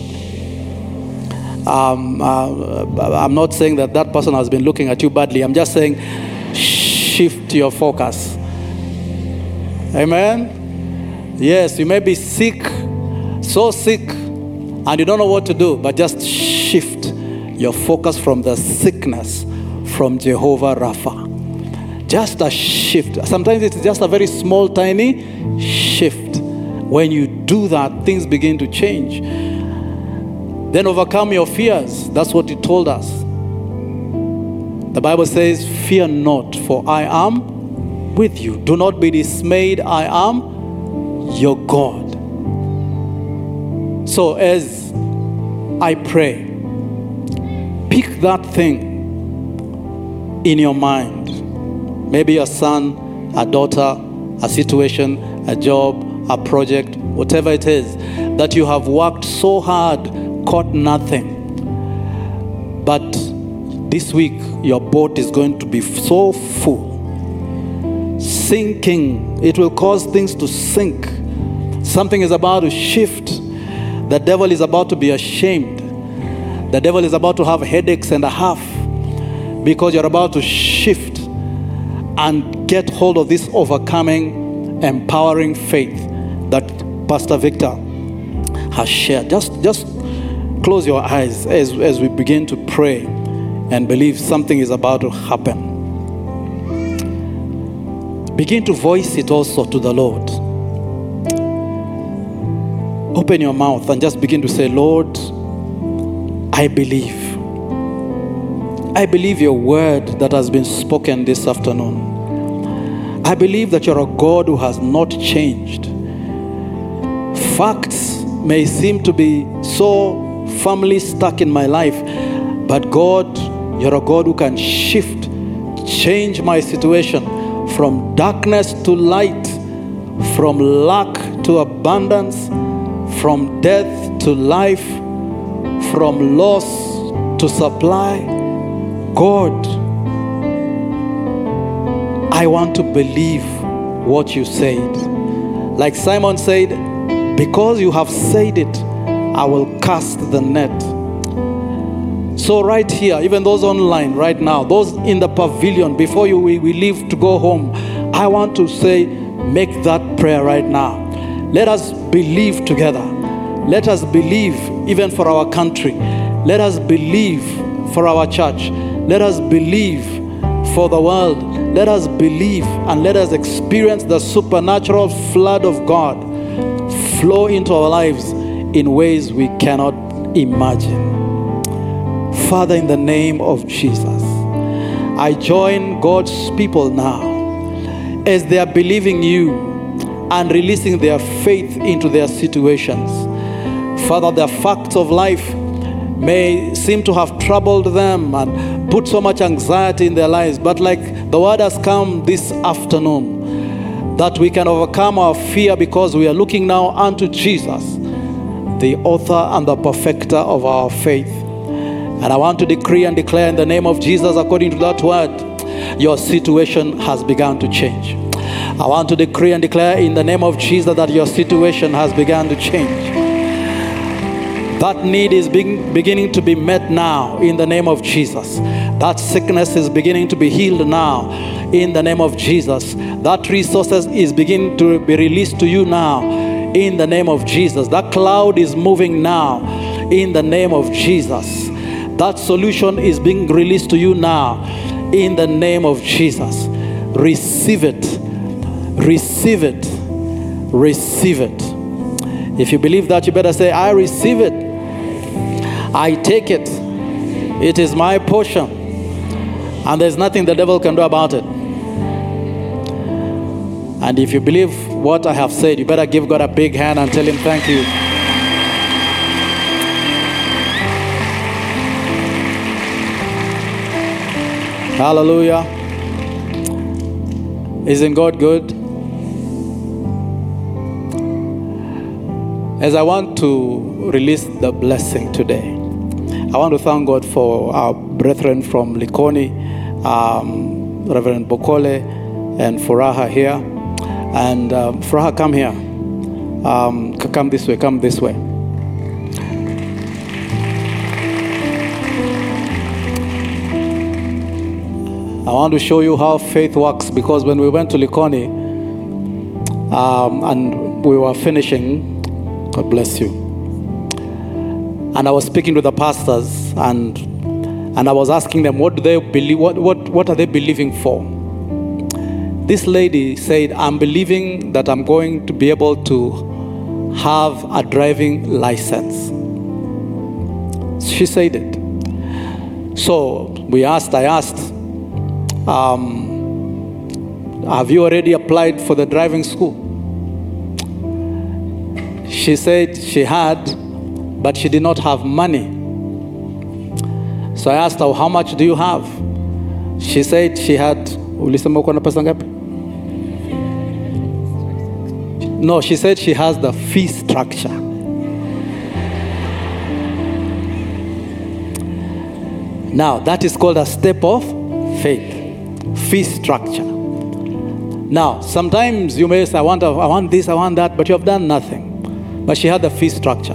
Speaker 4: Um, uh, I'm not saying that that person has been looking at you badly. I'm just saying, shift your focus. Amen? Yes, you may be sick, so sick, and you don't know what to do, but just shift your focus from the sickness, from Jehovah Rapha. Just a shift. Sometimes it's just a very small, tiny shift. When you do that, things begin to change. Then overcome your fears. That's what he told us. The Bible says, fear not, for I am with you. Do not be dismayed. I am your God. So as I pray, pick that thing in your mind. Maybe a son, a daughter, a situation, a job, a project, whatever it is, that you have worked so hard, caught nothing. But this week, your boat is going to be so full, sinking. It will cause things to sink. Something is about to shift. The devil is about to be ashamed. The devil is about to have headaches and a half, because you're about to shift and get hold of this overcoming, empowering faith that Pastor Victor has shared. Just, just close your eyes as, as we begin to pray and believe something is about to happen. Begin to voice it also to the Lord. Open your mouth and just begin to say, Lord, I believe. I believe your word that has been spoken this afternoon. I believe that you're a God who has not changed. Facts may seem to be so firmly stuck in my life, but God, you're a God who can shift, change my situation from darkness to light, from lack to abundance, from death to life, from loss to supply. God, I want to believe what you said. Like Simon said, because you have said it, I will cast the net. So right here, even those online right now, those in the pavilion, before you we, we leave to go home, I want to say, make that prayer right now. Let us believe together. Let us believe even for our country. Let us believe for our church. Let us believe for the world. Let us believe and let us experience the supernatural flood of God flow into our lives in ways we cannot imagine. Father, in the name of Jesus, I join God's people now as they are believing you and releasing their faith into their situations. Father, the facts of life may seem to have troubled them and put so much anxiety in their lives, but like the word has come this afternoon, that we can overcome our fear because we are looking now unto Jesus, the author and the perfecter of our faith. And I want to decree and declare in the name of Jesus, according to that word, your situation has begun to change. I want to decree and declare in the name of Jesus that your situation has begun to change. That need is being, beginning to be met now in the name of Jesus. That sickness is beginning to be healed now in the name of Jesus. That resources is beginning to be released to you now in the name of Jesus. That cloud is moving now in the name of Jesus. That solution is being released to you now in the name of Jesus. Receive it. Receive it. Receive it. If you believe that, you better say, I receive it. I take it. It is my portion. And there's nothing the devil can do about it. And if you believe what I have said, you better give God a big hand and tell him thank you. Hallelujah. Isn't God good? As I want to release the blessing today, I want to thank God for our brethren from Likoni, um, Reverend Bokole and Furaha here. And um, Furaha, come here. Um, come this way, come this way. I want to show you how faith works, because when we went to Likoni um, and we were finishing, God bless you. And I was speaking to the pastors, and and I was asking them, what do they believe? What what what are they believing for? This lady said, I'm believing that I'm going to be able to have a driving license. She said it. So we asked, I asked, um, have you already applied for the driving school? She said she had, but she did not have money. So I asked her, how much do you have? She said she had, ulisema uko na pesa ngapi? No, she said she has the fee structure. Now, that is called a step of faith. Fee structure. Now, sometimes you may say, I want, I want this, I want that, but you have done nothing. But she had the fee structure.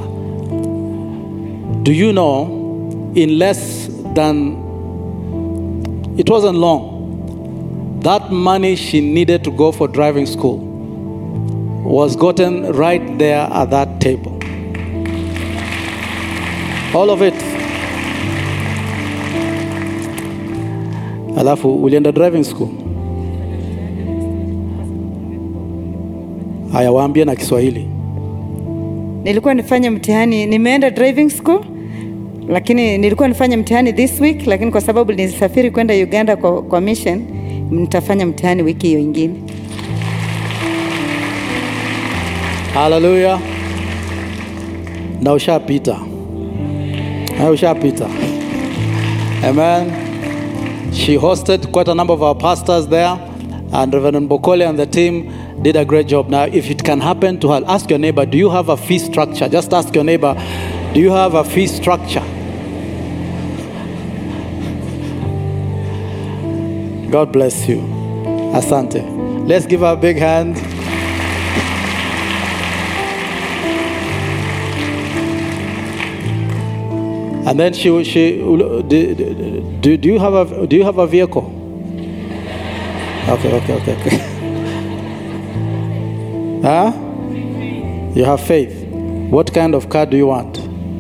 Speaker 4: Do you know, in less than, it wasn't long, that money she needed to go for driving school was gotten right there at that table. All of it. Alafu ulienda driving school. Haya, waambie na Kiswahili.
Speaker 5: Nilikuwa nifanye mtihani, nimeenda driving school, lakini nilikuwa nifanye mtihani this week, lakini kwa sababu nilisafiri kwenda Uganda kwa, kwa mission, nitafanya mtihani wiki hiyo ingine.
Speaker 4: Hallelujah. Na ushapita. Na ushapita. Amen. She hosted quite a number of our pastors there, and Reverend Bokole and the team did a great job. Now, if it can happen to her, ask your neighbor, do you have a fee structure? Just ask your neighbor, do you have a fee structure? God bless you. Asante. Let's give her a big hand. And then she she do, do, do you have a do you have a vehicle? Okay, okay, okay, okay. Huh? You have faith. What kind of car do you want?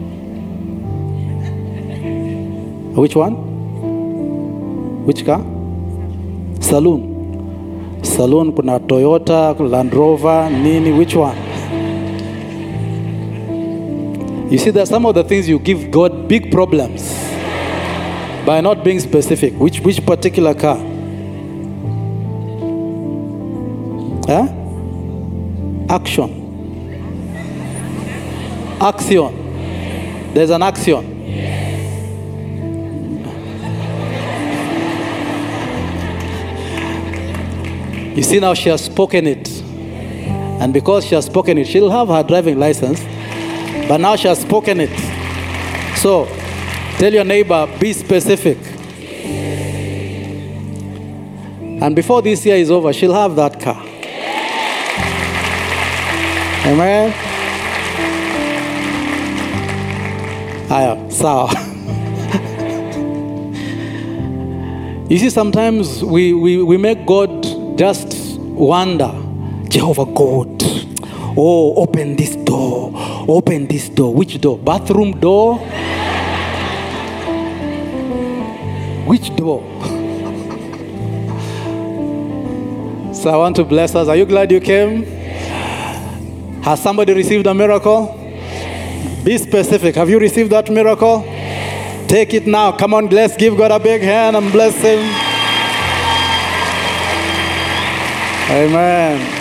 Speaker 4: Which one? Which car? Saloon. Saloon kuna Toyota, Land Rover, nini, which one? You see, there are some of the things you give God big problems by not being specific. Which which particular car? Huh? Action. Action. There's an action. You see, now she has spoken it. And because she has spoken it, she'll have her driving license. But now she has spoken it. So, tell your neighbor, be specific. And before this year is over, she'll have that car. Amen? Aya, sawa. You see, sometimes we, we, we make God just wonder. Jehovah God, oh, open this door. Open this door. Which door? Bathroom door? Which door? So I want to bless us. Are you glad you came? Has somebody received a miracle? Be specific. Have you received that miracle? Take it now. Come on, let's give God a big hand and bless him. Amen.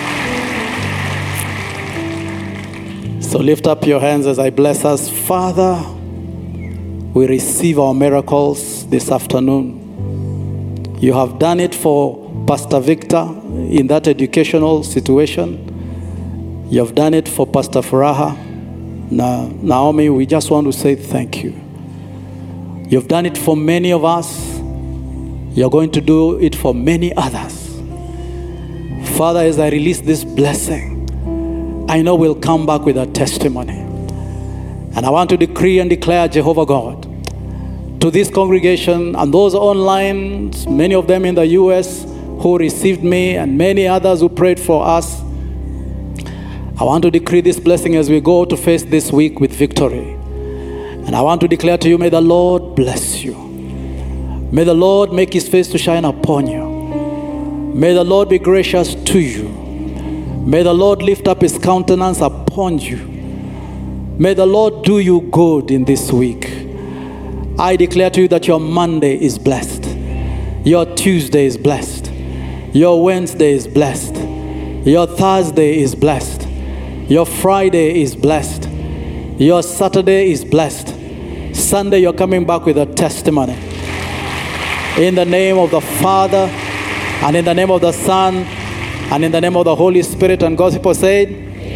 Speaker 4: So lift up your hands as I bless us. Father, we receive our miracles this afternoon. You have done it for Pastor Victor in that educational situation. You have done it for Pastor Furaha. Now, Naomi, we just want to say thank you. You've done it for many of us. You're going to do it for many others. Father, as I release this blessing, I know we'll come back with a testimony. And I want to decree and declare, Jehovah God, to this congregation and those online, many of them in the U S who received me and many others who prayed for us. I want to decree this blessing as we go to face this week with victory. And I want to declare to you, may the Lord bless you. May the Lord make his face to shine upon you. May the Lord be gracious to you. May the Lord lift up his countenance upon you. May the Lord do you good in this week. I declare to you that your Monday is blessed. Your Tuesday is blessed. Your Wednesday is blessed. Your Thursday is blessed. Your Friday is blessed. Your Saturday is blessed. Sunday, you're coming back with a testimony. In the name of the Father, and in the name of the Son, and in the name of the Holy Spirit. And God's people said,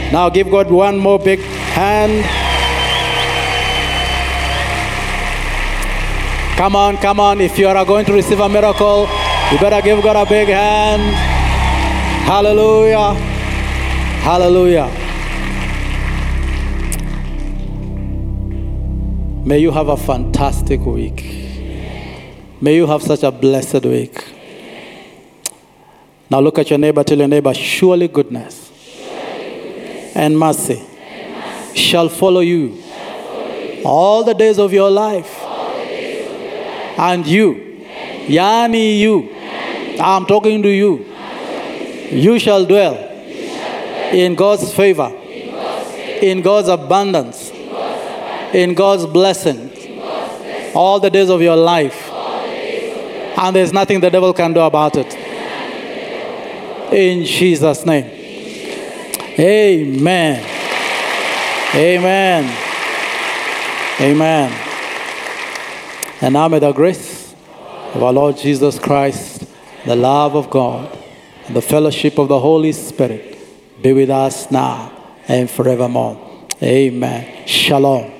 Speaker 4: Now give God one more big hand. Come on, come on. If you are going to receive a miracle, you better give God a big hand. Hallelujah. Hallelujah. May you have a fantastic week. May you have such a blessed week. Now look at your neighbor, tell your neighbor, surely goodness, surely goodness and, mercy and mercy shall follow you, shall follow you all the days of your life. And you, Yani you, I'm talking to you. You shall dwell in God's favor, in God's abundance, in God's blessing, all the days of your life. And there's nothing the devil can do about it. In Jesus' name. Amen. Amen. Amen. And now may the grace of our Lord Jesus Christ, the love of God, and the fellowship of the Holy Spirit be with us now and forevermore. Amen. Shalom.